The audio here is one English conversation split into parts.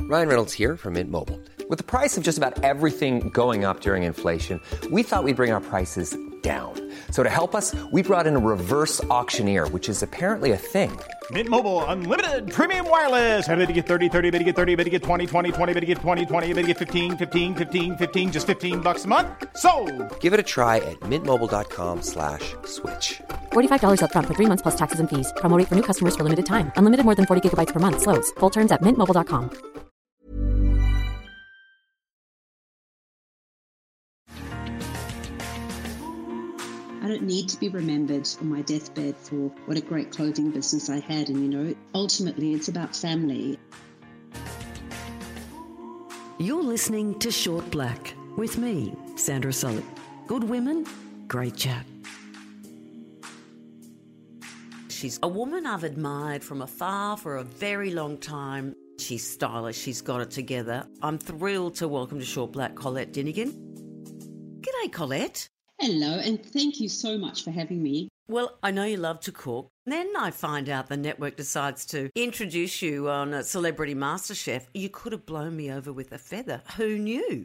Ryan Reynolds here from Mint Mobile. With the price of just about everything going up during inflation, we thought we'd bring our prices down. So to help us, we brought in a reverse auctioneer, which is apparently a thing. Mint Mobile Unlimited Premium Wireless. How to get 30, 30, bit to get 30, bit to get 20, 20, 20, bit to get 20, 20, bit to get 15, 15, 15, 15, just $15 a month? Sold! Give it a try at mintmobile.com/switch. $45 up front for 3 months plus taxes and fees. Promo rate for new customers for limited time. Unlimited more than 40 gigabytes per month. Slows full terms at mintmobile.com. I don't need to be remembered on my deathbed for what a great clothing business I had. And, ultimately it's about family. You're listening to Short Black with me, Sandra Sully. Good women, great chat. She's a woman I've admired from afar for a very long time. She's stylish, she's got it together. I'm thrilled to welcome to Short Black Colette Dinnigan. G'day, Colette. Hello, and thank you so much for having me. Well, I know you love to cook. Then I find out the network decides to introduce you on a Celebrity MasterChef. You could have blown me over with a feather. Who knew?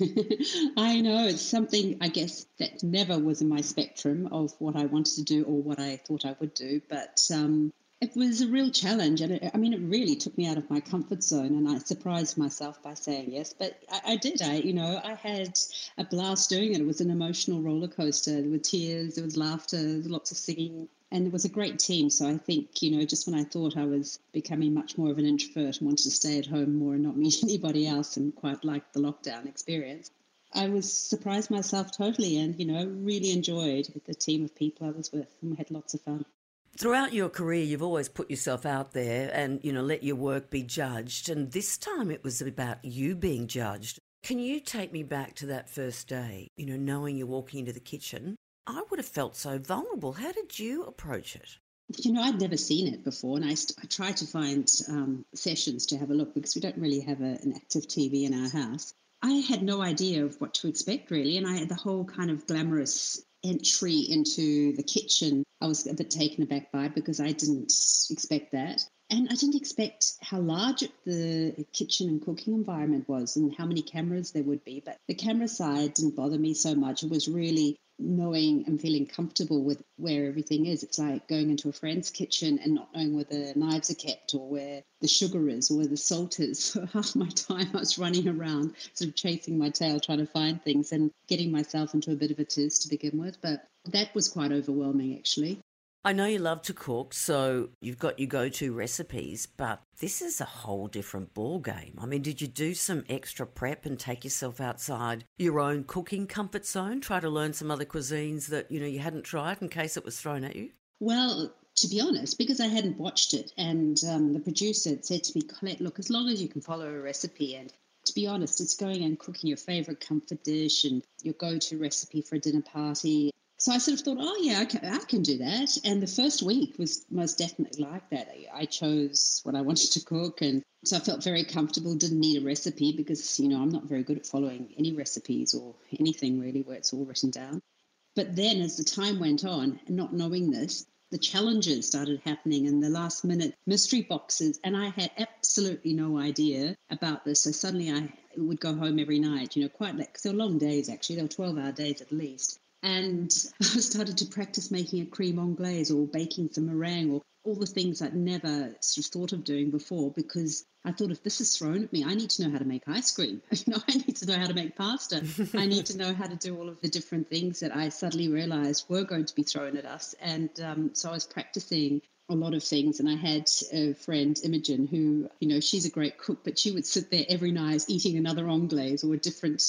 I know, it's something, I guess, that never was in my spectrum of what I wanted to do or what I thought I would do. But it was a real challenge. And it really took me out of my comfort zone. And I surprised myself by saying yes. But I did. I had a blast doing it. It was an emotional roller coaster. There were tears, there was laughter, there was lots of singing. And it was a great team. So I think, just when I thought I was becoming much more of an introvert and wanted to stay at home more and not meet anybody else and quite liked the lockdown experience, I was surprised myself totally and, really enjoyed the team of people I was with, and we had lots of fun. Throughout your career, you've always put yourself out there and, let your work be judged. And this time it was about you being judged. Can you take me back to that first day, knowing you're walking into the kitchen? I would have felt so vulnerable. How did you approach it? I'd never seen it before, and I tried to find sessions to have a look because we don't really have an active TV in our house. I had no idea of what to expect, really, and I had the whole kind of glamorous entry into the kitchen. I was a bit taken aback by because I didn't expect that. And I didn't expect how large the kitchen and cooking environment was and how many cameras there would be. But the camera side didn't bother me so much. It was really knowing and feeling comfortable with where everything is. It's like going into a friend's kitchen and not knowing where the knives are kept or where the sugar is or where the salt is. So half my time I was running around sort of chasing my tail trying to find things and getting myself into a bit of a tiz to begin with. But that was quite overwhelming, actually. I know you love to cook, so you've got your go-to recipes, but this is a whole different ball game. I mean, did you do some extra prep and take yourself outside your own cooking comfort zone, try to learn some other cuisines that, you hadn't tried in case it was thrown at you? Well, to be honest, because I hadn't watched it and the producer had said to me, Colette, look, as long as you can follow a recipe, and to be honest, it's going and cooking your favourite comfort dish and your go-to recipe for a dinner party. So I sort of thought, oh, yeah, I can do that. And the first week was most definitely like that. I chose what I wanted to cook, and so I felt very comfortable, didn't need a recipe because, I'm not very good at following any recipes or anything really where it's all written down. But then as the time went on, and not knowing this, the challenges started happening and the last minute mystery boxes. And I had absolutely no idea about this. So suddenly I would go home every night, quite late, because they were long days, actually. They were 12-hour days at least. And I started to practice making a creme anglaise or baking some meringue or all the things I'd never sort of thought of doing before, because I thought if this is thrown at me, I need to know how to make ice cream. I need to know how to make pasta. I need to know how to do all of the different things that I suddenly realized were going to be thrown at us. And so I was practicing a lot of things. And I had a friend, Imogen, who, she's a great cook, but she would sit there every night eating another anglaise or a different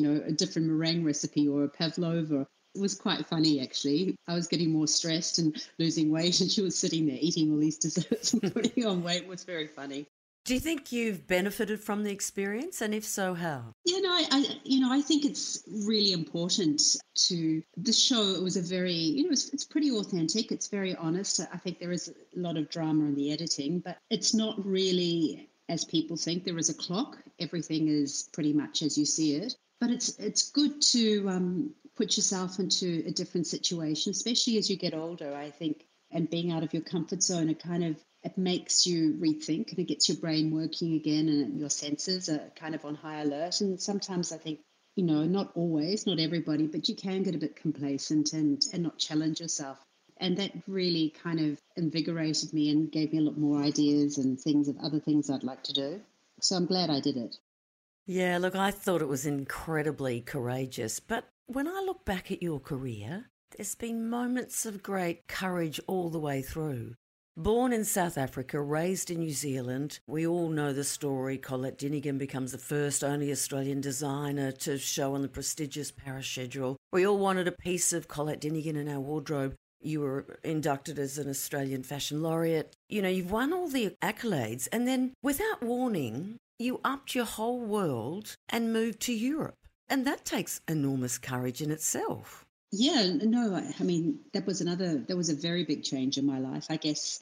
meringue recipe or a pavlova. It was quite funny, actually. I was getting more stressed and losing weight, and she was sitting there eating all these desserts and putting on weight. It was very funny. Do you think you've benefited from the experience, and if so, how? Yeah, no, I think it's really important to this show. It was a very, it's pretty authentic. It's very honest. I think there is a lot of drama in the editing, but it's not really as people think. There is a clock. Everything is pretty much as you see it. But it's good to put yourself into a different situation, especially as you get older, I think, and being out of your comfort zone, it kind of it makes you rethink and it gets your brain working again and your senses are kind of on high alert. And sometimes I think, not always, not everybody, but you can get a bit complacent and not challenge yourself. And that really kind of invigorated me and gave me a lot more ideas and things of other things I'd like to do. So I'm glad I did it. Yeah, look, I thought it was incredibly courageous. But when I look back at your career, there's been moments of great courage all the way through. Born in South Africa, raised in New Zealand, we all know the story. Colette Dinnigan becomes the first only Australian designer to show on the prestigious Paris schedule. We all wanted a piece of Colette Dinnigan in our wardrobe. You were inducted as an Australian fashion laureate. You've won all the accolades, and then without warning, you upped your whole world and moved to Europe. And that takes enormous courage in itself. Yeah, no, I mean, that was a very big change in my life. I guess,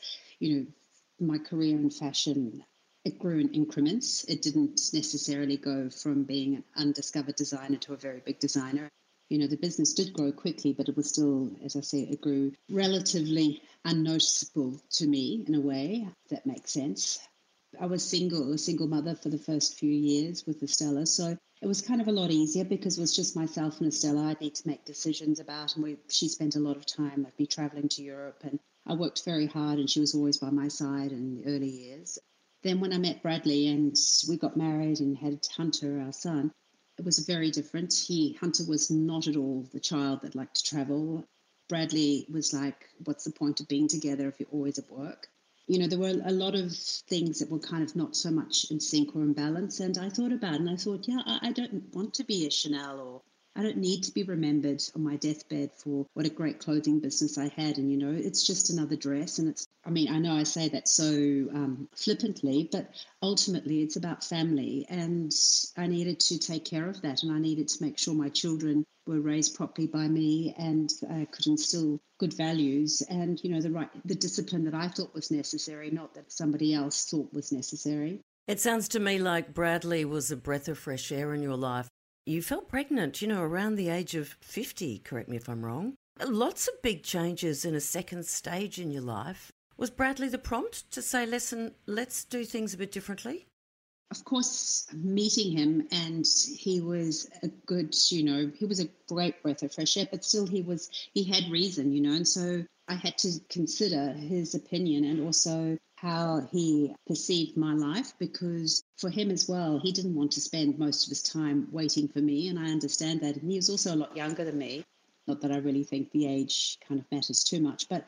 my career in fashion, it grew in increments. It didn't necessarily go from being an undiscovered designer to a very big designer. The business did grow quickly, but it was still, as I say, it grew relatively unnoticeable to me in a way, if that makes sense. I was a single mother for the first few years with Estella. So it was kind of a lot easier because it was just myself and Estella I'd need to make decisions about. And she spent a lot of time with me traveling to Europe. And I worked very hard and she was always by my side in the early years. Then when I met Bradley and we got married and had Hunter, our son, it was very different. Hunter was not at all the child that liked to travel. Bradley was like, what's the point of being together if you're always at work? There were a lot of things that were kind of not so much in sync or in balance. And I thought about it and I thought, I don't want to be a Chanel, or I don't need to be remembered on my deathbed for what a great clothing business I had. And, it's just another dress. And I know I say that so flippantly, but ultimately it's about family. And I needed to take care of that. And I needed to make sure my children were raised properly by me and could instill good values and, the discipline that I thought was necessary, not that somebody else thought was necessary. It sounds to me like Bradley was a breath of fresh air in your life. You fell pregnant, around the age of 50, correct me if I'm wrong. Lots of big changes in a second stage in your life. Was Bradley the prompt to say, listen, let's do things a bit differently? Of course, meeting him, and he was a good, he was a great breath of fresh air, but still he had reason, and so I had to consider his opinion and also how he perceived my life, because for him as well, he didn't want to spend most of his time waiting for me, and I understand that. And he was also a lot younger than me. Not that I really think the age kind of matters too much, but,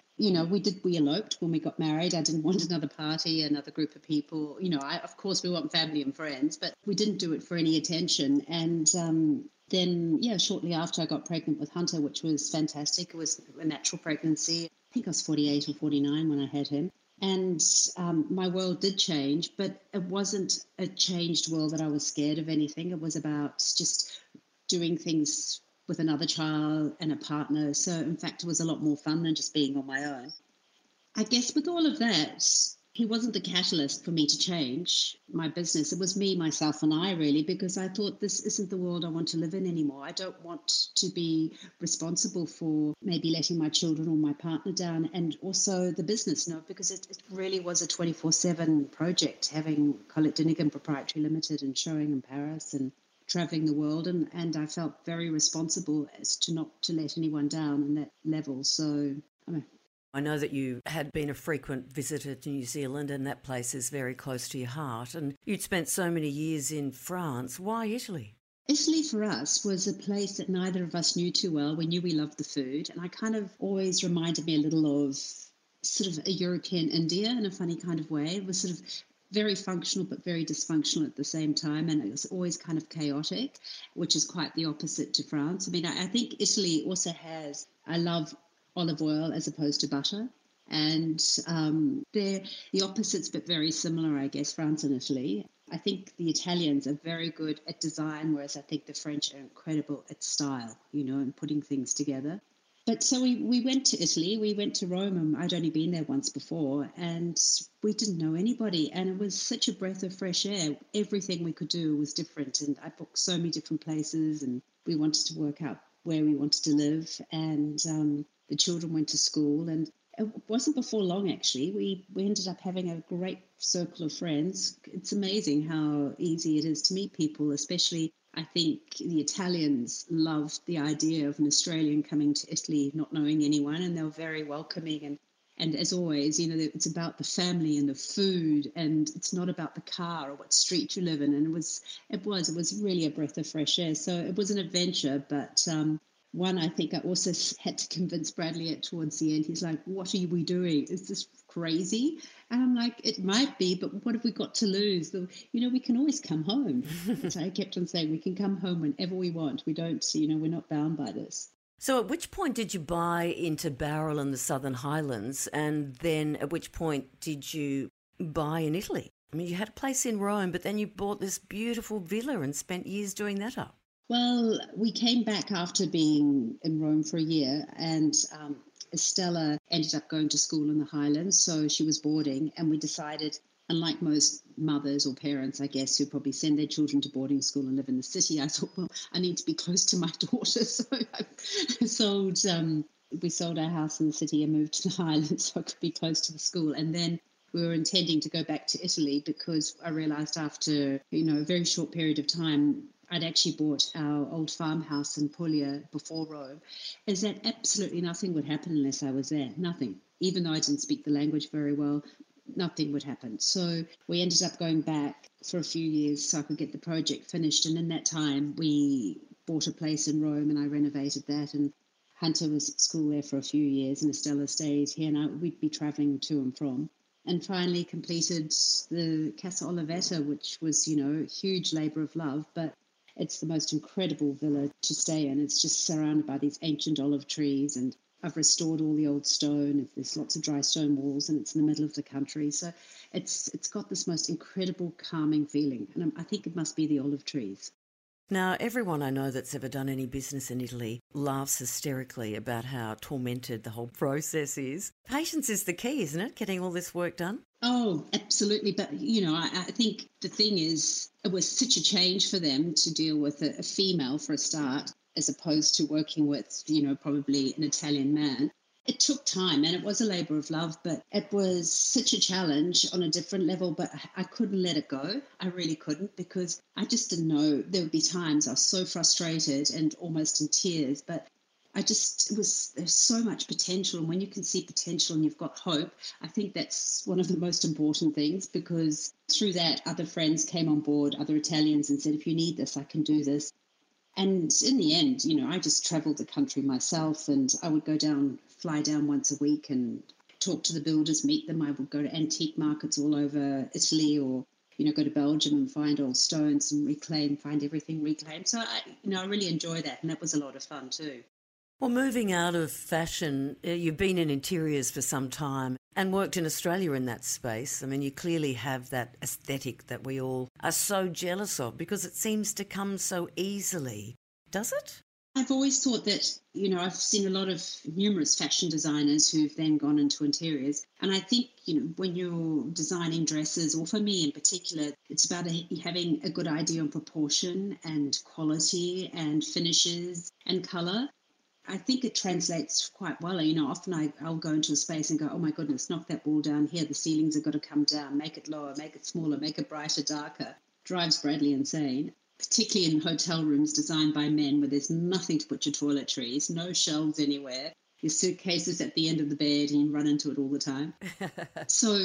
we eloped when we got married. I didn't want another party, another group of people. Of course we want family and friends, but we didn't do it for any attention. And then, shortly after I got pregnant with Hunter, which was fantastic. It was a natural pregnancy. I think I was 48 or 49 when I had him. And my world did change, but it wasn't a changed world that I was scared of anything. It was about just doing things with another child and a partner. So, in fact, it was a lot more fun than just being on my own. I guess with all of that, he wasn't the catalyst for me to change my business. It was me, myself, and I, really, because I thought this isn't the world I want to live in anymore. I don't want to be responsible for maybe letting my children or my partner down, and also the business, because it really was a 24/7 project, having Colette Dinnigan Proprietary Limited and showing in Paris and traveling the world, and I felt very responsible as to not to let anyone down on that level. So I know that you had been a frequent visitor to New Zealand, and that place is very close to your heart, and you'd spent so many years in France. Why Italy? Italy for us was a place that neither of us knew too well. We knew we loved the food, and I kind of always reminded me a little of sort of a European India in a funny kind of way. It was sort of very functional but very dysfunctional at the same time, and it was always kind of chaotic, which is quite the opposite to France. I think Italy also has, I love olive oil as opposed to butter, and they're the opposites but very similar, I guess, France and Italy. I think the Italians are very good at design, whereas I think the French are incredible at style, and putting things together. But so we went to Italy, we went to Rome, and I'd only been there once before, and we didn't know anybody, and it was such a breath of fresh air. Everything we could do was different, and I booked so many different places, and we wanted to work out where we wanted to live, and the children went to school, and It wasn't before long, actually. We ended up having a great circle of friends. It's amazing how easy it is to meet people, especially I think the Italians loved the idea of an Australian coming to Italy, not knowing anyone, and they were very welcoming. And as always, it's about the family and the food, and it's not about the car or what street you live in. And it was really a breath of fresh air. So it was an adventure, but one I think I also had to convince Bradley at towards the end. He's like, "What are we doing? Is this crazy?" And I'm like, "It might be, but what have we got to lose? We can always come home." So I kept on saying, we can come home whenever we want. We don't, we're not bound by this. So at which point did you buy into Bowral and the Southern Highlands, and then at which point did you buy in Italy? I mean, you had a place in Rome, but then you bought this beautiful villa and spent years doing that up. Well, we came back after being in Rome for a year, and Estella ended up going to school in the Highlands, so she was boarding, and we decided, unlike most mothers or parents, I guess, who probably send their children to boarding school and live in the city, I thought, well, I need to be close to my daughter, so we sold our house in the city and moved to the Highlands so I could be close to the school. And then we were intending to go back to Italy because I realised after, a very short period of time, I'd actually bought our old farmhouse in Puglia before Rome, is that absolutely nothing would happen unless I was there. Nothing. Even though I didn't speak the language very well, nothing would happen. So we ended up going back for a few years so I could get the project finished. And in that time, we bought a place in Rome and I renovated that. And Hunter was at school there for a few years and Estella stayed here and we'd be travelling to and from. And finally completed the Casa Olivetta, which was, a huge labour of love, but it's the most incredible villa to stay in. It's just surrounded by these ancient olive trees, and I've restored all the old stone. There's lots of dry stone walls, and it's in the middle of the country. So it's got this most incredible calming feeling, and I think it must be the olive trees. Now, everyone I know that's ever done any business in Italy laughs hysterically about how tormented the whole process is. Patience is the key, isn't it, getting all this work done? Oh, absolutely. But, I think the thing is, it was such a change for them to deal with a female for a start, as opposed to working with, probably an Italian man. It took time and it was a labour of love, but it was such a challenge on a different level, but I couldn't let it go. I really couldn't, because I just didn't know. There would be times I was so frustrated and almost in tears, but there's so much potential. And when you can see potential and you've got hope, I think that's one of the most important things, because through that, other friends came on board, other Italians, and said, if you need this, I can do this. And in the end, I just travelled the country myself, and I would fly down once a week and talk to the builders, meet them. I would go to antique markets all over Italy, or, go to Belgium and find old stones and find everything reclaimed. So, I really enjoy that, and that was a lot of fun too. Well, moving out of fashion, you've been in interiors for some time and worked in Australia in that space. I mean, you clearly have that aesthetic that we all are so jealous of because it seems to come so easily. Does it? I've always thought that, I've seen a lot of numerous fashion designers who've then gone into interiors. And I think, when you're designing dresses, or for me in particular, it's about having a good idea on proportion and quality and finishes and colour. I think it translates quite well. Often I'll go into a space and go, oh my goodness, knock that wall down here. The ceilings have got to come down, make it lower, make it smaller, make it brighter, darker. Drives Bradley insane, particularly in hotel rooms designed by men where there's nothing to put your toiletries, no shelves anywhere, your suitcases at the end of the bed and you run into it all the time. So,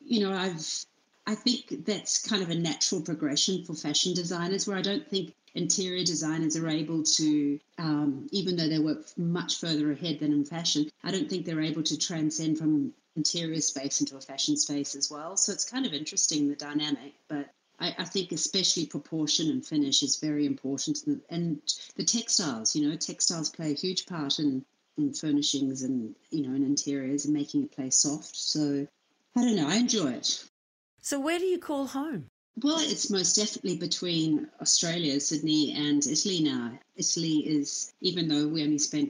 I think that's kind of a natural progression for fashion designers, where I don't think interior designers are able to, even though they work much further ahead than in fashion, I don't think they're able to transcend from interior space into a fashion space as well. So it's kind of interesting, the dynamic, but I think especially proportion and finish is very important. And the textiles, textiles play a huge part in furnishings and, in interiors and making a place soft. So I don't know, I enjoy it. So where do you call home? Well, it's most definitely between Australia, Sydney, and Italy now. Italy is, even though we only spent,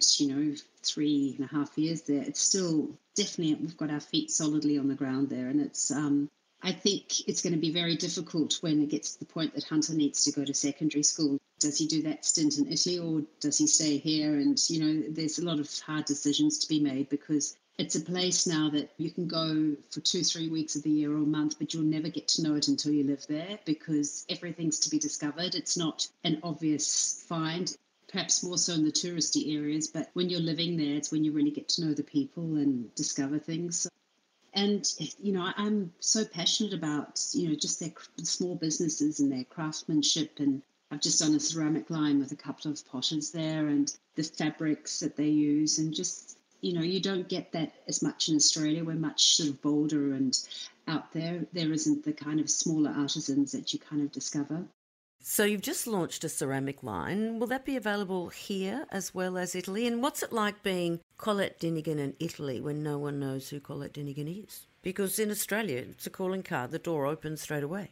3.5 years there, it's still definitely, we've got our feet solidly on the ground there. And it's, I think it's going to be very difficult when it gets to the point that Hunter needs to go to secondary school. Does he do that stint in Italy or does he stay here? And, there's a lot of hard decisions to be made, because It's a place now that you can go for 2-3 weeks of the year or a month, but you'll never get to know it until you live there because everything's to be discovered. It's not an obvious find, perhaps more so in the touristy areas, but when you're living there, it's when you really get to know the people and discover things. And, I'm so passionate about, just their small businesses and their craftsmanship. And I've just done a ceramic line with a couple of potters there and the fabrics that they use. And just, you don't get that as much in Australia. We're much sort of bolder and out there. There isn't the kind of smaller artisans that you kind of discover. So you've just launched a ceramic line. Will that be available here as well as Italy? And what's it like being Colette Dinnigan in Italy when no one knows who Colette Dinnigan is? Because in Australia, it's a calling card. The door opens straight away.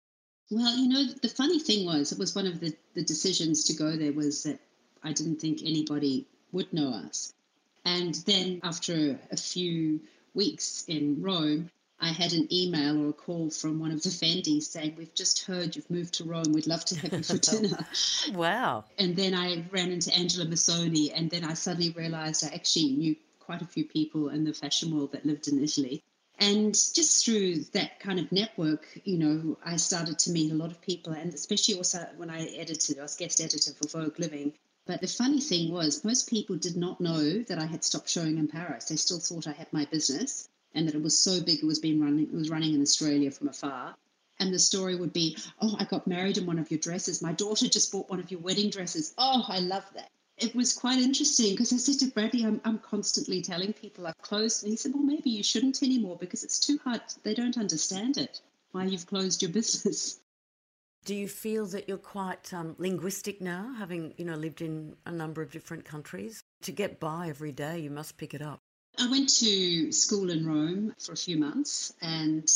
Well, the funny thing was, it was one of the decisions to go there was that I didn't think anybody would know us. And then after a few weeks in Rome, I had an email or a call from one of the Fendis saying, "We've just heard you've moved to Rome. We'd love to have you for dinner." Wow. And then I ran into Angela Missoni, and then I suddenly realised I actually knew quite a few people in the fashion world that lived in Italy. And just through that kind of network, I started to meet a lot of people, and especially also when I was guest editor for Vogue Living. But the funny thing was, most people did not know that I had stopped showing in Paris. They still thought I had my business, and that it was so big it was running in Australia from afar. And the story would be, "Oh, I got married in one of your dresses. My daughter just bought one of your wedding dresses. Oh, I love that." It was quite interesting because I said to Bradley, I'm constantly telling people I've closed. And he said, "Well, maybe you shouldn't anymore because it's too hard. They don't understand it, why you've closed your business." Do you feel that you're quite linguistic now, having, lived in a number of different countries? To get by every day, you must pick it up. I went to school in Rome for a few months and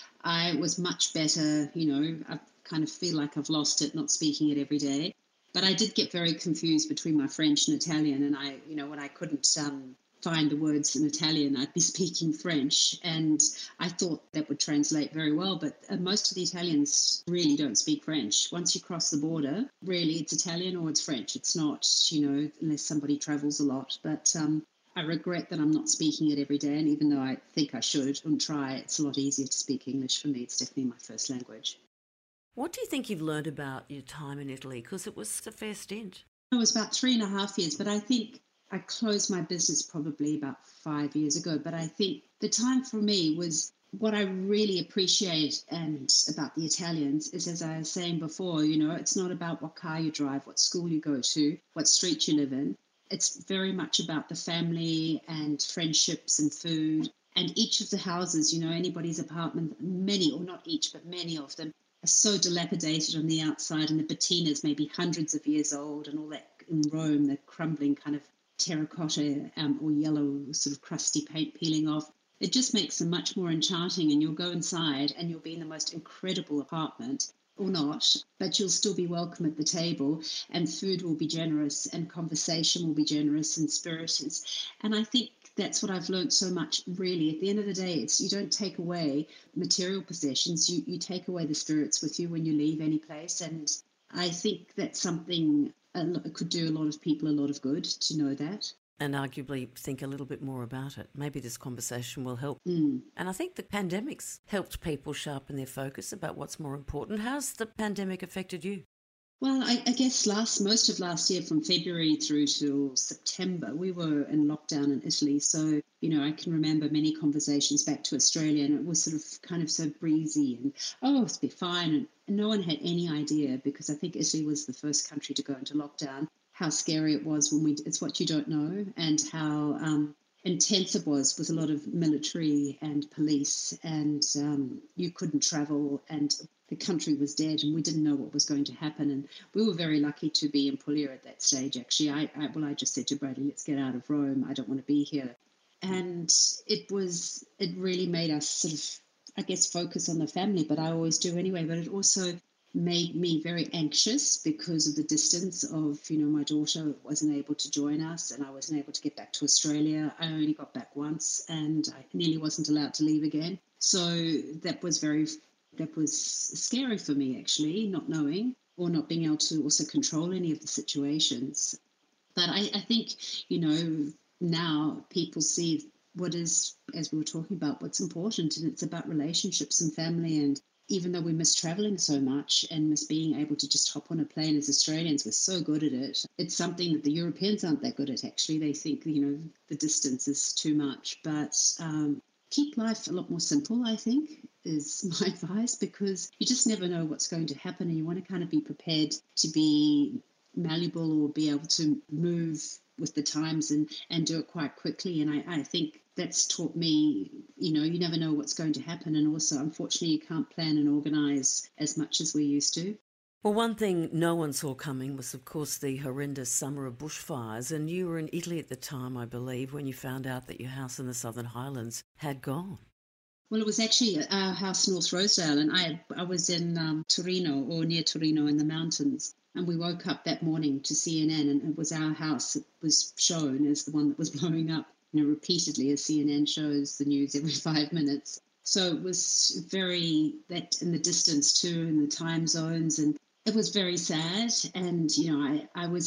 I was much better. I kind of feel like I've lost it, not speaking it every day. But I did get very confused between my French and Italian. And when I couldn't find the words in Italian, I'd be speaking French. And I thought that would translate very well. But most of the Italians really don't speak French. Once you cross the border, really it's Italian or it's French. It's not, unless somebody travels a lot. But I regret that I'm not speaking it every day, and even though I think I should and try, it's a lot easier to speak English for me. It's definitely my first language. What do you think you've learned about your time in Italy? Because it was a fair stint. It was about 3.5 years, but I think I closed my business probably about 5 years ago. But I think the time for me was what I really appreciate and about the Italians is, as I was saying before, it's not about what car you drive, what school you go to, what street you live in. It's very much about the family and friendships and food. And each of the houses, anybody's apartment, many, or not each, but many of them are so dilapidated on the outside, and the patinas may be hundreds of years old, and all that in Rome, the crumbling kind of terracotta or yellow sort of crusty paint peeling off. It just makes them much more enchanting, and you'll go inside and you'll be in the most incredible apartment. Or not, but you'll still be welcome at the table, and food will be generous and conversation will be generous and spirited. And I think that's what I've learned so much, really. At the end of the day, it's you don't take away material possessions, you take away the spirits with you when you leave any place. And I think that's something could do a lot of people a lot of good to know that. And arguably think a little bit more about it. Maybe this conversation will help. Mm. And I think the pandemic's helped people sharpen their focus about what's more important. How's the pandemic affected you? Well, I guess most of last year, from February through to September, we were in lockdown in Italy. So, I can remember many conversations back to Australia, and it was sort of kind of so breezy and, it'll be fine. And no one had any idea, because I think Italy was the first country to go into lockdown, how scary it was it's what you don't know, and how intense it was with a lot of military and police, and you couldn't travel, and the country was dead, and we didn't know what was going to happen. And we were very lucky to be in Puglia at that stage, actually. I just said to Bradley, let's get out of Rome. I don't want to be here. And it really made us sort of, I guess, focus on the family, but I always do anyway. But it also made me very anxious because of the distance of, my daughter wasn't able to join us, and I wasn't able to get back to Australia. I only got back once, and I nearly wasn't allowed to leave again. So that was scary for me, actually, not knowing or not being able to also control any of the situations. But I think, now people see what is, as we were talking about, what's important, and it's about relationships and family. And even though we miss traveling so much and miss being able to just hop on a plane as Australians, we're so good at it. It's something that the Europeans aren't that good at, actually. They think, the distance is too much. But keep life a lot more simple, I think, is my advice, because you just never know what's going to happen, and you want to kind of be prepared to be malleable or be able to move with the times and do it quite quickly. And I think that's taught me, you never know what's going to happen. And also, unfortunately, you can't plan and organise as much as we used to. Well, one thing no one saw coming was, of course, the horrendous summer of bushfires. And you were in Italy at the time, I believe, when you found out that your house in the Southern Highlands had gone. Well, it was actually our house, North Rosedale, and I was in Torino, or near Torino in the mountains. And we woke up that morning to CNN, and it was our house that was shown as the one that was blowing up, repeatedly, as CNN shows the news every 5 minutes. So it was very, that in the distance too, in the time zones, and it was very sad. And, I was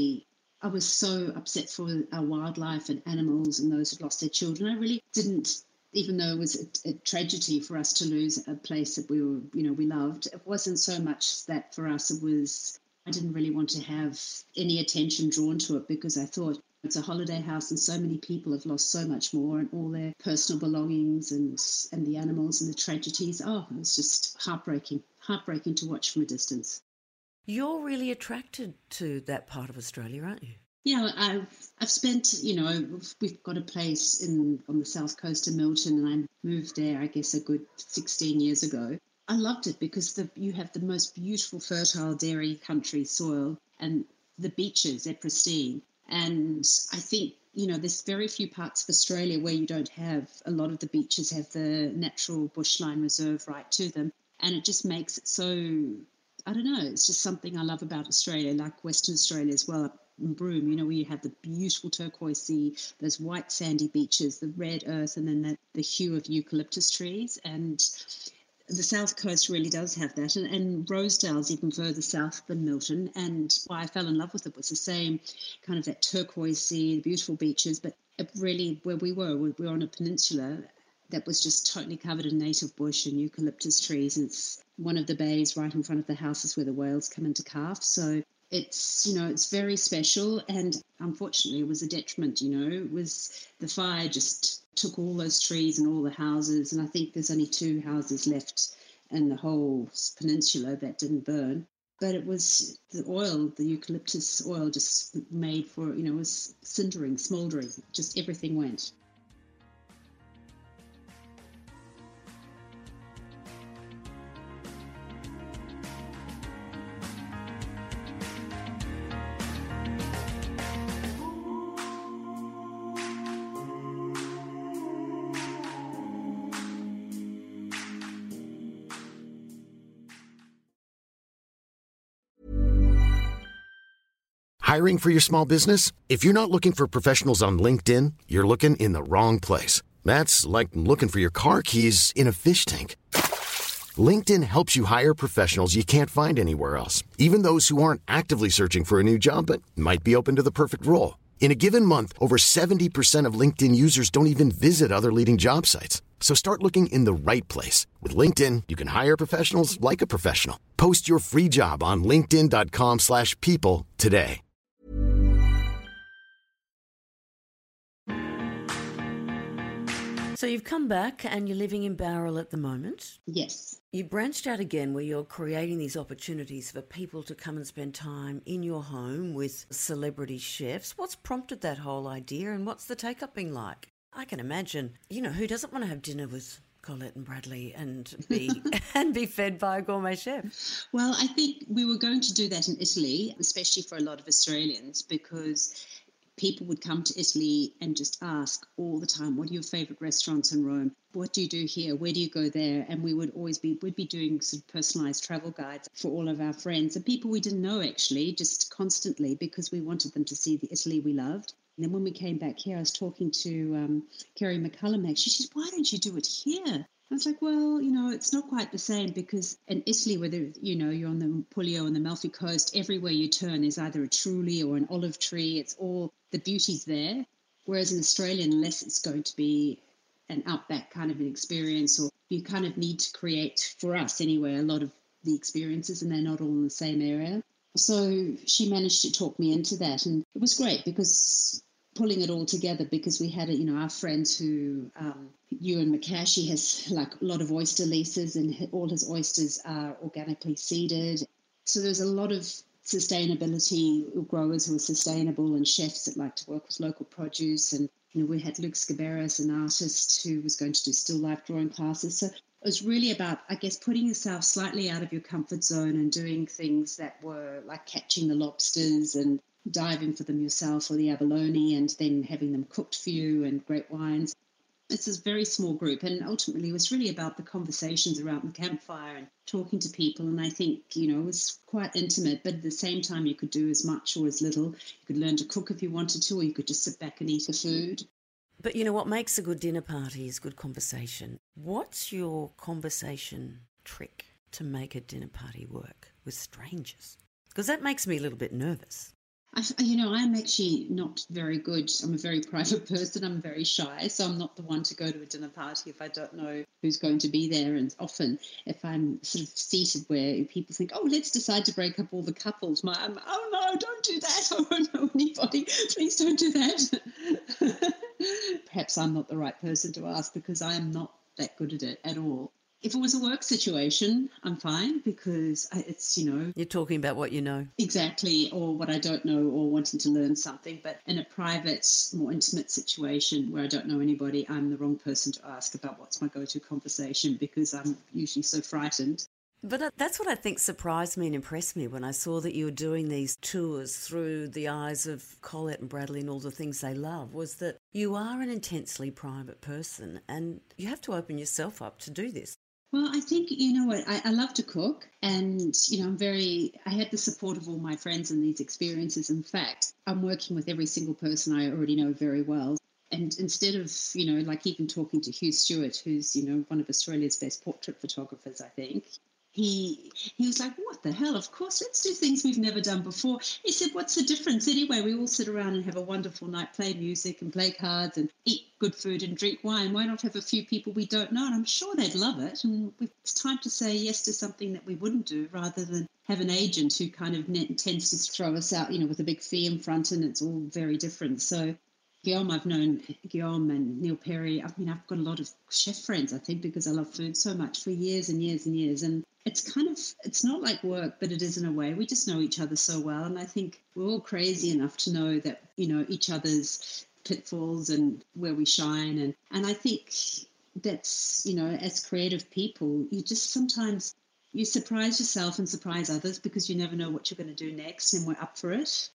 so upset for our wildlife and animals and those who lost their children. I really didn't, even though it was a tragedy for us to lose a place that we loved, it wasn't so much that for us, I didn't really want to have any attention drawn to it, because I thought it's a holiday house and so many people have lost so much more, and all their personal belongings and the animals and the tragedies. Oh, it was just heartbreaking to watch from a distance. You're really attracted to that part of Australia, aren't you? Yeah, I've spent, we've got a place on the south coast of Milton, and I moved there, I guess, a good 16 years ago. I loved it because you have the most beautiful, fertile dairy country soil, and the beaches, they're pristine. And I think, there's very few parts of Australia where you don't have, a lot of the beaches have the natural bushline reserve right to them. And it just makes it so, I don't know, it's just something I love about Australia, like Western Australia as well. In Broome, where you have the beautiful turquoise sea, those white sandy beaches, the red earth, and then the hue of eucalyptus trees. And the south coast really does have that, and Rosedale's even further south than Milton. And why I fell in love with it was the same kind of that turquoise sea, the beautiful beaches, but it really, where we were on a peninsula that was just totally covered in native bush and eucalyptus trees. And it's one of the bays right in front of the houses where the whales come into calf. So it's, it's very special. And unfortunately, it was a detriment, it was the fire just took all those trees and all the houses. And I think there's only 2 houses left in the whole peninsula that didn't burn. But it was the oil, the eucalyptus oil just made for, it was cindering, smouldering, just everything went. Hiring for your small business? If you're not looking for professionals on LinkedIn, you're looking in the wrong place. That's like looking for your car keys in a fish tank. LinkedIn helps you hire professionals you can't find anywhere else, even those who aren't actively searching for a new job but might be open to the perfect role. In a given month, over 70% of LinkedIn users don't even visit other leading job sites. So start looking in the right place. With LinkedIn, you can hire professionals like a professional. Post your free job on linkedin.com/people today. So you've come back and you're living in Bowral at the moment. Yes. You branched out again where you're creating these opportunities for people to come and spend time in your home with celebrity chefs. What's prompted that whole idea, and what's the take-up been like? I can imagine, who doesn't want to have dinner with Colette and Bradley and be fed by a gourmet chef? Well, I think we were going to do that in Italy, especially for a lot of Australians, because people would come to Italy and just ask all the time, what are your favourite restaurants in Rome? What do you do here? Where do you go there? And we'd be doing sort of personalised travel guides for all of our friends and people we didn't know, actually, just constantly, because we wanted them to see the Italy we loved. And then when we came back here, I was talking to Kerry McCullum, actually. She said, why don't you do it here? I was like, well, it's not quite the same, because in Italy, whether, you're on the Puglia and the Amalfi Coast, everywhere you turn is either a trulli or an olive tree. It's all, the beauty's there. Whereas in Australia, unless it's going to be an outback kind of an experience, or you kind of need to create, for us anyway, a lot of the experiences, and they're not all in the same area. So she managed to talk me into that, and it was great because pulling it all together, because we had, our friends who, Ewan McCash, he has like a lot of oyster leases, and all his oysters are organically seeded. So there's a lot of sustainability growers who are sustainable, and chefs that like to work with local produce. And we had Luke Scaberas, an artist who was going to do still life drawing classes. So it was really about, I guess, putting yourself slightly out of your comfort zone and doing things that were like catching the lobsters and diving for them yourself, or the abalone, and then having them cooked for you, and great wines. It's a very small group, and ultimately it was really about the conversations around the campfire and talking to people. And I think, it was quite intimate, but at the same time you could do as much or as little. You could learn to cook if you wanted to, or you could just sit back and eat the food. But what makes a good dinner party is good conversation. What's your conversation trick to make a dinner party work with strangers? Because that makes me a little bit nervous. I'm actually not very good. I'm a very private person. I'm very shy, so I'm not the one to go to a dinner party if I don't know who's going to be there. And often if I'm sort of seated where people think, oh, let's decide to break up all the couples, I'm, oh, no, don't do that. I won't know anybody. Please don't do that. Perhaps I'm not the right person to ask, because I am not that good at it at all. If it was a work situation, I'm fine, because it's, You're talking about what you know. Exactly, or what I don't know, or wanting to learn something. But in a private, more intimate situation where I don't know anybody, I'm the wrong person to ask about what's my go-to conversation, because I'm usually so frightened. But that's what I think surprised me and impressed me when I saw that you were doing these tours through the eyes of Colette and Bradley and all the things they love, was that you are an intensely private person, and you have to open yourself up to do this. Well, I think, what, I love to cook, and, I had the support of all my friends in these experiences. In fact, I'm working with every single person I already know very well. And instead of, like even talking to Hugh Stewart, who's, one of Australia's best portrait photographers, I think, he was like, what the hell? Of course, let's do things we've never done before. He said, what's the difference? Anyway, we all sit around and have a wonderful night, play music and play cards and eat good food and drink wine. Why not have a few people we don't know? And I'm sure they'd love it. And it's time to say yes to something that we wouldn't do, rather than have an agent who kind of tends to throw us out, with a big fee in front, and it's all very different. So Guillaume, I've known Guillaume and Neil Perry. I've got a lot of chef friends, I think, because I love food so much, for years and years and years. And it's not like work, but it is in a way. We just know each other so well. And I think we're all crazy enough to know that, each other's pitfalls and where we shine. And I think that's, as creative people, you just sometimes you surprise yourself and surprise others, because you never know what you're going to do next, and we're up for it.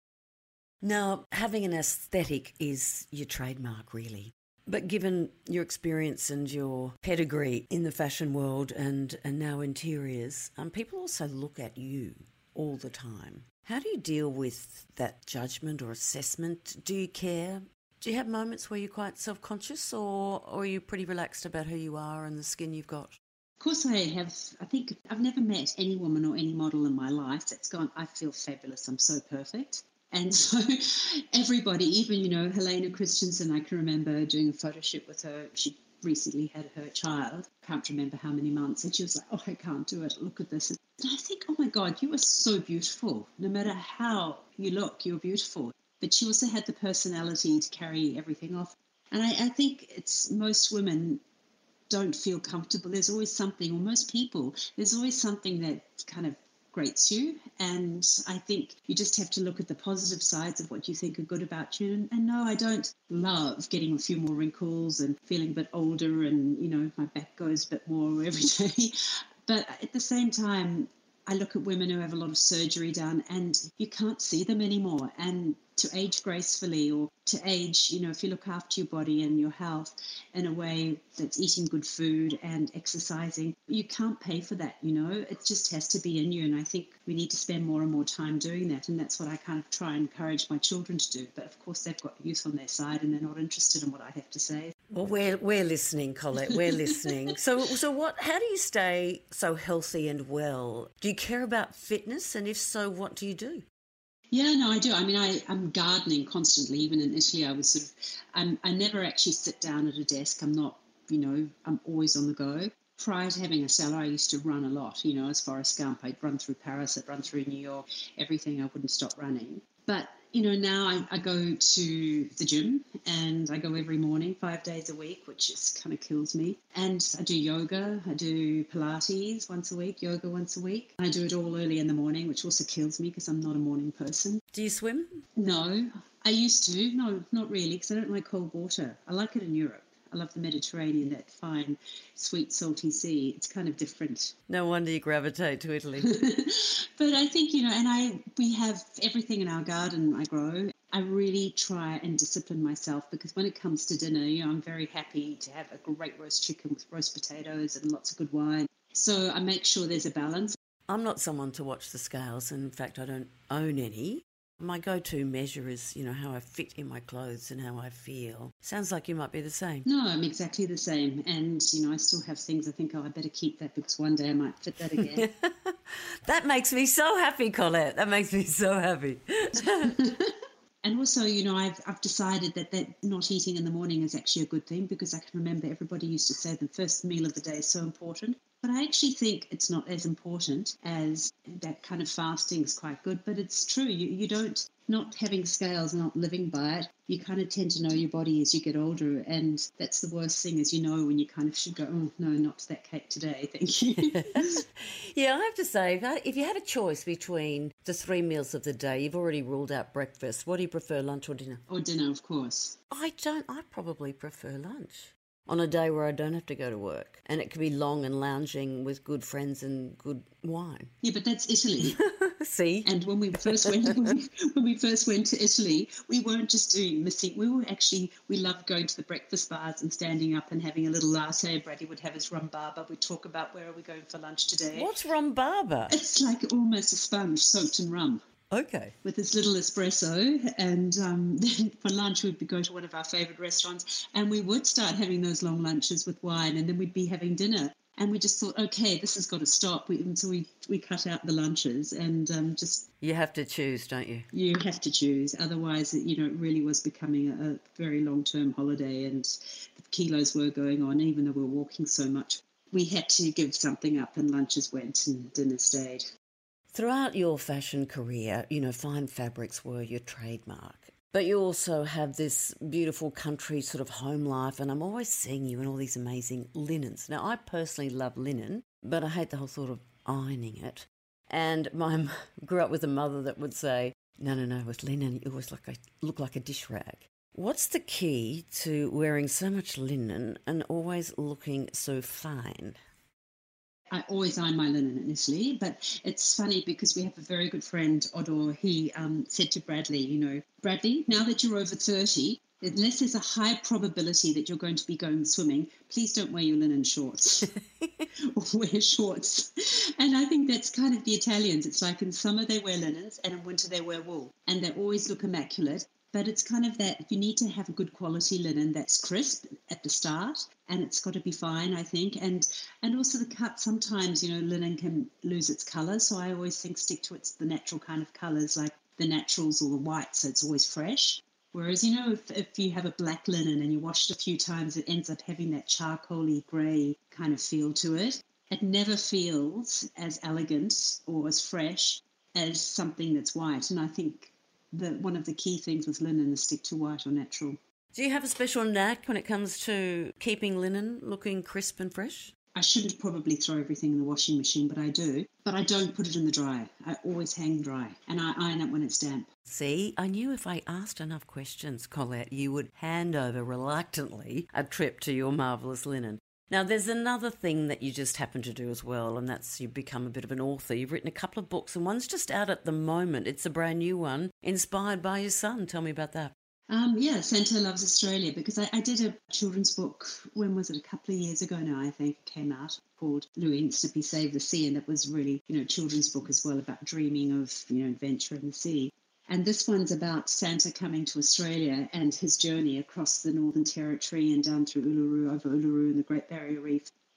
Now, having an aesthetic is your trademark, really. But given your experience and your pedigree in the fashion world and now interiors, people also look at you all the time. How do you deal with that judgment or assessment? Do you care? Do you have moments where you're quite self-conscious, or are you pretty relaxed about who you are and the skin you've got? Of course I have. I think I've never met any woman or any model in my life that's gone, I feel fabulous, I'm so perfect. And so everybody, even, Helena Christensen, I can remember doing a photo shoot with her. She recently had her child, can't remember how many months, and she was like, oh, I can't do it, look at this. And I think, oh my God, you are so beautiful. No matter how you look, you're beautiful. But she also had the personality to carry everything off. And I think it's most women don't feel comfortable. There's always something, or most people, there's always something that kind of grates you. And I think you just have to look at the positive sides of what you think are good about you. And no, I don't love getting a few more wrinkles and feeling a bit older, and, my back goes a bit more every day. But at the same time, I look at women who have a lot of surgery done, and you can't see them anymore. And to age gracefully, or to age, if you look after your body and your health in a way that's eating good food and exercising, you can't pay for that, It just has to be in you. And I think we need to spend more and more time doing that. And that's what I kind of try and encourage my children to do. But of course, they've got youth on their side, and they're not interested in what I have to say. Well, we're listening, Colette. We're listening. So how do you stay so healthy and well? Do you care about fitness? And if so, what do you do? Yeah, no, I do. I mean, I'm gardening constantly. Even in Italy, I was I never actually sit down at a desk. I'm not, I'm always on the go. Prior to having a cellar, I used to run a lot, as Forrest Gump. I'd run through Paris, I'd run through New York, everything. I wouldn't stop running. But, now I go to the gym and I go every morning, 5 days a week, which just kind of kills me. And I do yoga, I do Pilates once a week, yoga once a week. I do it all early in the morning, which also kills me because I'm not a morning person. Do you swim? No, I used to. No, not really, because I don't like cold water. I like it in Europe. I love the Mediterranean, that fine, sweet, salty sea. It's kind of different. No wonder you gravitate to Italy. But I think, we have everything in our garden I grow. I really try and discipline myself because when it comes to dinner, I'm very happy to have a great roast chicken with roast potatoes and lots of good wine. So I make sure there's a balance. I'm not someone to watch the scales. In fact, I don't own any. My go-to measure is, how I fit in my clothes and how I feel. Sounds like you might be the same. No, I'm exactly the same. And, I still have things I think, I better keep that because one day I might fit that again. That makes me so happy, Colette. That makes me so happy. And also, I've decided that not eating in the morning is actually a good thing because I can remember everybody used to say the first meal of the day is so important. But I actually think it's not as important as that kind of fasting is quite good. But it's true. You don't, not having scales, not living by it, you kind of tend to know your body as you get older. And that's the worst thing is, when you kind of should go, oh, no, not that cake today. Thank you. Yeah, I have to say, if you had a choice between the 3 meals of the day, you've already ruled out breakfast. What do you prefer, lunch or dinner? Or dinner, of course. I probably prefer lunch. On a day where I don't have to go to work. And it can be long and lounging with good friends and good wine. Yeah, but that's Italy. See? And when we first went to Italy, we weren't just doing missing. We loved going to the breakfast bars and standing up and having a little latte. Brady would have his rhubarber. We'd talk about where are we going for lunch today. What's rhubarber? It's like almost a sponge soaked in rum. Okay. With this little espresso, and then for lunch we'd go to one of our favourite restaurants and we would start having those long lunches with wine and then we'd be having dinner. And we just thought, okay, this has got to stop. So we cut out the lunches and just... You have to choose, don't you? You have to choose. Otherwise, it really was becoming a very long-term holiday and the kilos were going on, even though we were walking so much. We had to give something up and lunches went and dinner stayed. Throughout your fashion career, fine fabrics were your trademark. But you also have this beautiful country sort of home life, and I'm always seeing you in all these amazing linens. Now, I personally love linen, but I hate the whole thought of ironing it. And grew up with a mother that would say, no, with linen, you always look like a dish rag. What's the key to wearing so much linen and always looking so fine? I always iron my linen in Italy, but it's funny because we have a very good friend, Odor. He said to Bradley, Bradley, now that you're over 30, unless there's a high probability that you're going to be going swimming, please don't wear your linen shorts or wear shorts. And I think that's kind of the Italians. It's like in summer they wear linens and in winter they wear wool and they always look immaculate. But it's kind of that you need to have a good quality linen that's crisp at the start and it's got to be fine, I think. And also the cut, sometimes, linen can lose its colour. So I always think stick to the natural kind of colours like the naturals or the whites, so it's always fresh. Whereas, if you have a black linen and you wash it a few times, it ends up having that charcoaly grey kind of feel to it. It never feels as elegant or as fresh as something that's white. And I think one of the key things with linen is stick to white or natural. Do you have a special knack when it comes to keeping linen looking crisp and fresh? I shouldn't probably throw everything in the washing machine, but I do. But I don't put it in the dryer. I always hang dry and I iron it when it's damp. See, I knew if I asked enough questions, Colette, you would hand over reluctantly a trip to your marvellous linen. Now, there's another thing that you just happen to do as well, and that's you've become a bit of an author. You've written a couple of books, and one's just out at the moment. It's a brand new one, inspired by your son. Tell me about that. Santa Loves Australia, because I did a children's book, when was it, a couple of years ago now, I think it came out, called Louie and Snippy Save the Sea, and it was really, children's book as well about dreaming of, adventure in the sea. And this one's about Santa coming to Australia and his journey across the Northern Territory and down through Uluru, over Uluru and the Great Barrier Reef.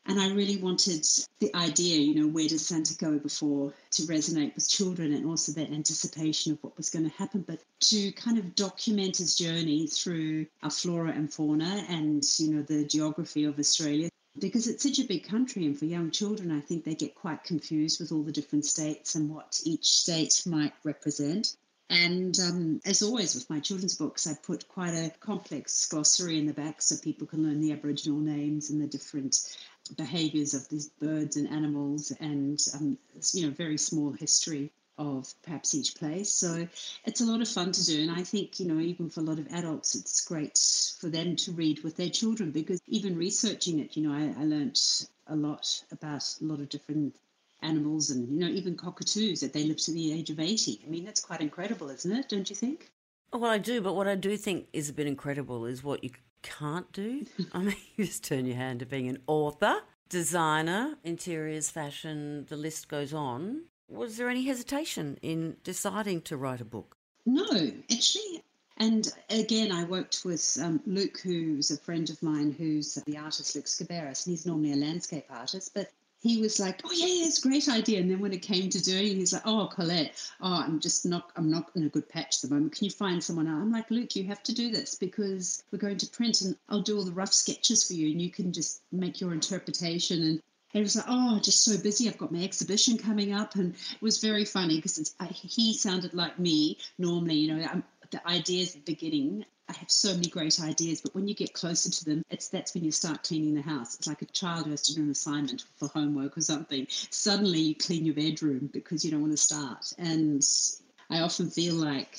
And I really wanted the idea, where does Santa go before, to resonate with children, and also that anticipation of what was going to happen, but to kind of document his journey through our flora and fauna and, the geography of Australia. Because it's such a big country, and for young children, I think they get quite confused with all the different states and what each state might represent. And as always with my children's books, I put quite a complex glossary in the back so people can learn the Aboriginal names and the different behaviours of these birds and animals, and, very small history of perhaps each place. So it's a lot of fun to do. And I think, even for a lot of adults, it's great for them to read with their children, because even researching it, I learnt a lot about a lot of different animals and, even cockatoos, that they live to the age of 80. I mean, that's quite incredible, isn't it? Don't you think? Well, I do, but what I do think is a bit incredible is what you can't do. I mean, you just turn your hand to being an author, designer, interiors, fashion, the list goes on. Was there any hesitation in deciding to write a book? No, actually. And again, I worked with Luke, who's a friend of mine, who's the artist Luke Scaberis, and he's normally a landscape artist, but he was like, oh, yeah, it's a great idea. And then when it came to doing it, he's like, oh, Colette, I'm not in a good patch at the moment. Can you find someone else? I'm like, Luke, you have to do this, because we're going to print and I'll do all the rough sketches for you and you can just make your interpretation. And he was like, oh, just so busy. I've got my exhibition coming up. And it was very funny because he sounded like me normally, the ideas at the beginning. I have so many great ideas, but when you get closer to them, that's when you start cleaning the house. It's like a child who has to do an assignment for homework or something. Suddenly you clean your bedroom because you don't want to start. And I often feel like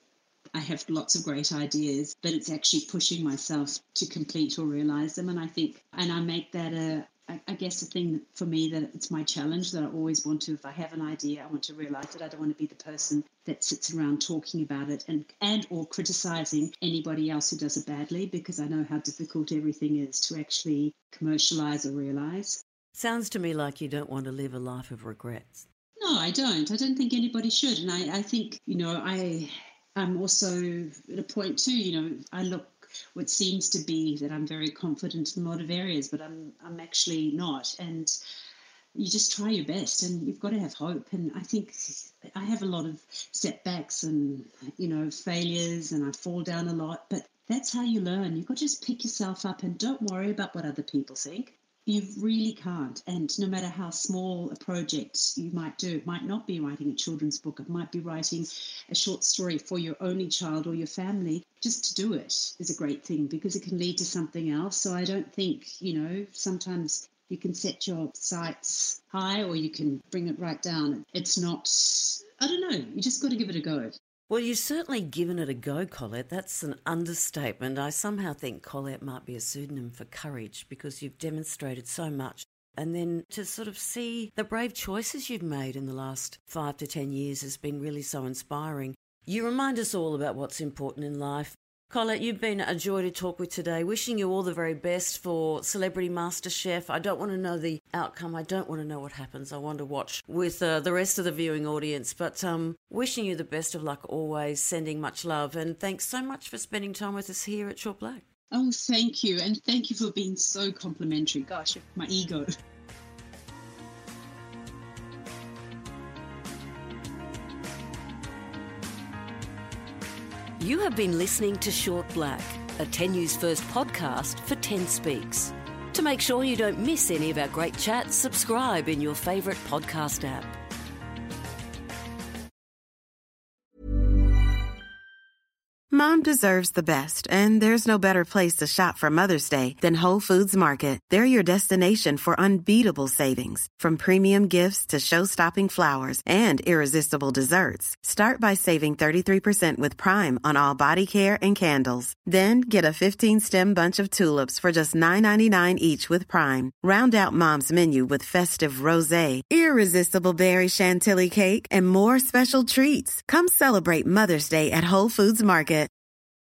I have lots of great ideas, but it's actually pushing myself to complete or realize them. And I make that I guess the thing for me, that it's my challenge, that I always want to, if I have an idea, I want to realize it. I don't want to be the person that sits around talking about it and or criticizing anybody else who does it badly, because I know how difficult everything is to actually commercialize or realize. Sounds to me like you don't want to live a life of regrets. No, I don't. I don't think anybody should. And I think, I'm also at a point too, I look, what seems to be that I'm very confident in a lot of areas, but I'm actually not. And you just try your best, and you've got to have hope. And I think I have a lot of setbacks and, failures, and I fall down a lot, but that's how you learn. You've got to just pick yourself up and don't worry about what other people think. You really can't. And no matter how small a project you might do, it might not be writing a children's book. It might be writing a short story for your only child or your family. Just to do it is a great thing, because it can lead to something else. So I don't think, sometimes you can set your sights high or you can bring it right down. It's not, I don't know, you just got to give it a go. Well, you've certainly given it a go, Colette. That's an understatement. I somehow think Colette might be a pseudonym for courage, because you've demonstrated so much. And then to sort of see the brave choices you've made in the last 5 to 10 years has been really so inspiring. You remind us all about what's important in life. Colette, you've been a joy to talk with today. Wishing you all the very best for Celebrity MasterChef. I don't want to know the outcome. I don't want to know what happens. I want to watch with the rest of the viewing audience. But wishing you the best of luck always, sending much love. And thanks so much for spending time with us here at Short Black. Oh, thank you. And thank you for being so complimentary. Gosh, my ego. You have been listening to Short Black, a 10 News First podcast for 10 Speaks. To make sure you don't miss any of our great chats, subscribe in your favourite podcast app. Mom deserves the best, and there's no better place to shop for Mother's Day than Whole Foods Market. They're your destination for unbeatable savings, from premium gifts to show-stopping flowers and irresistible desserts. Start by saving 33% with Prime on all body care and candles. Then get a 15-stem bunch of tulips for just $9.99 each with Prime. Round out Mom's menu with festive rosé, irresistible berry chantilly cake, and more special treats. Come celebrate Mother's Day at Whole Foods Market.